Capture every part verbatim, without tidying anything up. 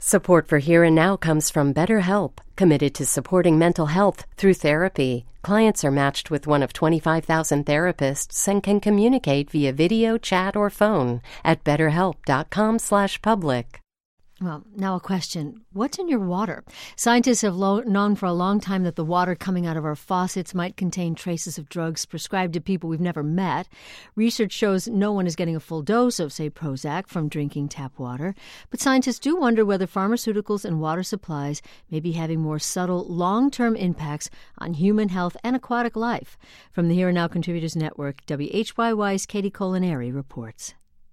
Support for Here and Now comes from BetterHelp, committed to supporting mental health through therapy. Clients are matched with one of twenty-five thousand therapists and can communicate via video, chat, or phone at betterhelp.com slash public. Well, now a question. What's in your water? Scientists have lo- known for a long time that the water coming out of our faucets might contain traces of drugs prescribed to people we've never met. Research shows no one is getting a full dose of, say, Prozac from drinking tap water. But scientists do wonder whether pharmaceuticals and water supplies may be having more subtle, long-term impacts on human health and aquatic life. From the Here and Now Contributors Network, W H Y Y's Katie Colinari reports.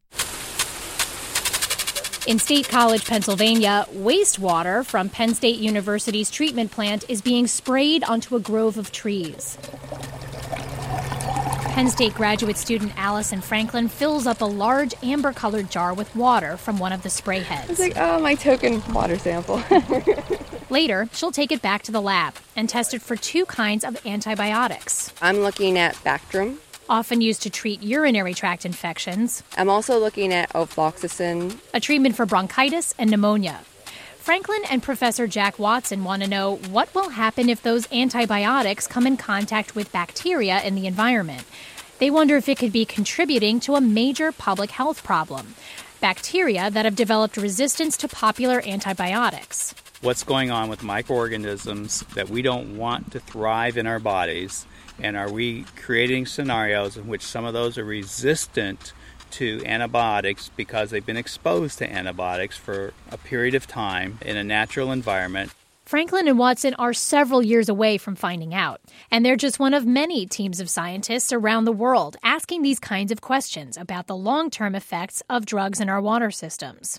In State College, Pennsylvania, wastewater from Penn State University's treatment plant is being sprayed onto a grove of trees. Penn State graduate student Allison Franklin fills up a large amber-colored jar with water from one of the spray heads. It's like, oh, my token water sample. Later, she'll take it back to the lab and test it for two kinds of antibiotics. I'm looking at Bactrim. Often used to treat urinary tract infections. I'm also looking at ofloxacin, a treatment for bronchitis and pneumonia. Franklin and Professor Jack Watson want to know what will happen if those antibiotics come in contact with bacteria in the environment. They wonder if it could be contributing to a major public health problem. Bacteria that have developed resistance to popular antibiotics. What's going on with microorganisms that we don't want to thrive in our bodies? And are we creating scenarios in which some of those are resistant to antibiotics because they've been exposed to antibiotics for a period of time in a natural environment? Franklin and Watson are several years away from finding out, and they're just one of many teams of scientists around the world asking these kinds of questions about the long-term effects of drugs in our water systems.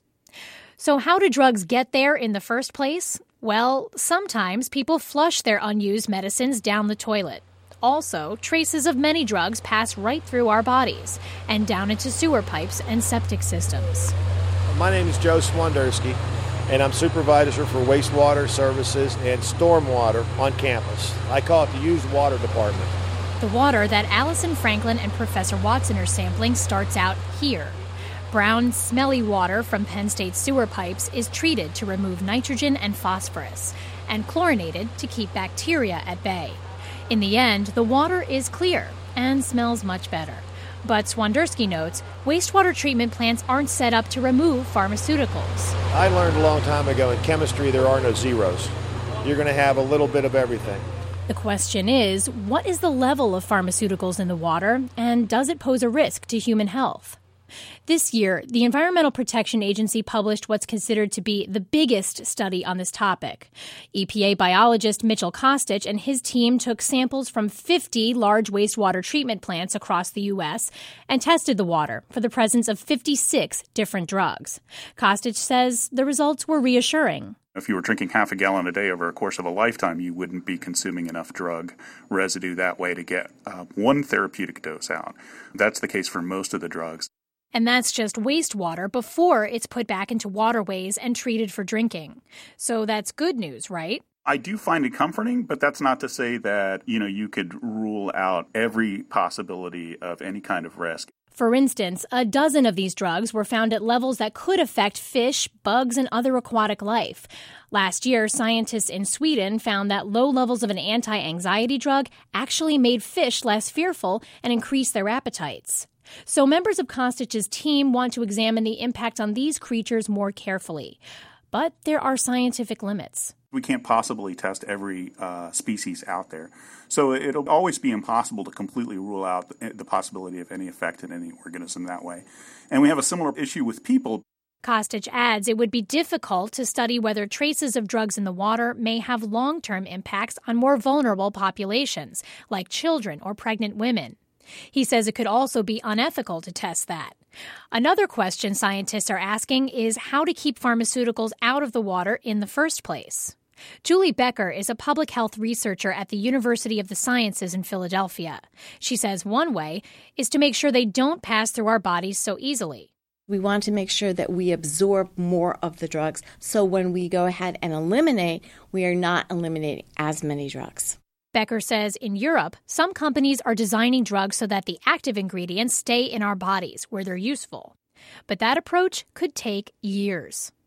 So how do drugs get there in the first place? Well, sometimes people flush their unused medicines down the toilet. Also, traces of many drugs pass right through our bodies and down into sewer pipes and septic systems. My name is Joe Swandersky, and I'm supervisor for wastewater services and stormwater on campus. I call it the used water department. The water that Allison Franklin and Professor Watson are sampling starts out here. Brown, smelly water from Penn State sewer pipes is treated to remove nitrogen and phosphorus and chlorinated to keep bacteria at bay. In the end, the water is clear and smells much better. But Swandersky notes, wastewater treatment plants aren't set up to remove pharmaceuticals. I learned a long time ago in chemistry there are no zeros. You're going to have a little bit of everything. The question is, what is the level of pharmaceuticals in the water, and does it pose a risk to human health? This year, the Environmental Protection Agency published what's considered to be the biggest study on this topic. E P A biologist Mitchell Kostich and his team took samples from fifty large wastewater treatment plants across the U S and tested the water for the presence of fifty-six different drugs. Kostich says the results were reassuring. If you were drinking half a gallon a day over a course of a lifetime, you wouldn't be consuming enough drug residue that way to get uh, one therapeutic dose out. That's the case for most of the drugs. And that's just wastewater before it's put back into waterways and treated for drinking. So that's good news, right? I do find it comforting, but that's not to say that, you know, you could rule out every possibility of any kind of risk. For instance, a dozen of these drugs were found at levels that could affect fish, bugs, and other aquatic life. Last year, scientists in Sweden found that low levels of an anti-anxiety drug actually made fish less fearful and increased their appetites. So members of Kostich's team want to examine the impact on these creatures more carefully. But there are scientific limits. We can't possibly test every uh, species out there. So it'll always be impossible to completely rule out the, the possibility of any effect in any organism that way. And we have a similar issue with people. Kostich adds it would be difficult to study whether traces of drugs in the water may have long-term impacts on more vulnerable populations, like children or pregnant women. He says it could also be unethical to test that. Another question scientists are asking is how to keep pharmaceuticals out of the water in the first place. Julie Becker is a public health researcher at the University of the Sciences in Philadelphia. She says one way is to make sure they don't pass through our bodies so easily. We want to make sure that we absorb more of the drugs, so when we go ahead and eliminate, we are not eliminating as many drugs. Becker says in Europe, some companies are designing drugs so that the active ingredients stay in our bodies where they're useful. But that approach could take years.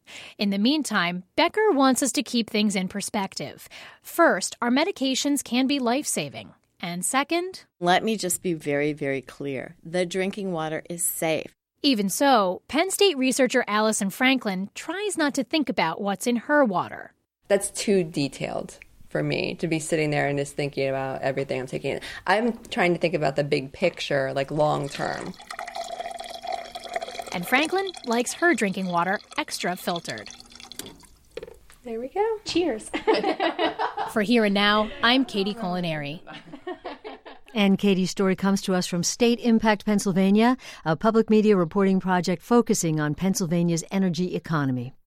In the meantime, Becker wants us to keep things in perspective. First, our medications can be life-saving. And second, let me just be very, very clear. The drinking water is safe. Even so, Penn State researcher Allison Franklin tries not to think about what's in her water. That's too detailed for me to be sitting there and just thinking about everything I'm taking. I'm trying to think about the big picture, like long term. And Franklin likes her drinking water extra filtered. There we go. Cheers. For Here and Now, I'm Katie Culinary. And Katie's story comes to us from State Impact Pennsylvania, a public media reporting project focusing on Pennsylvania's energy economy.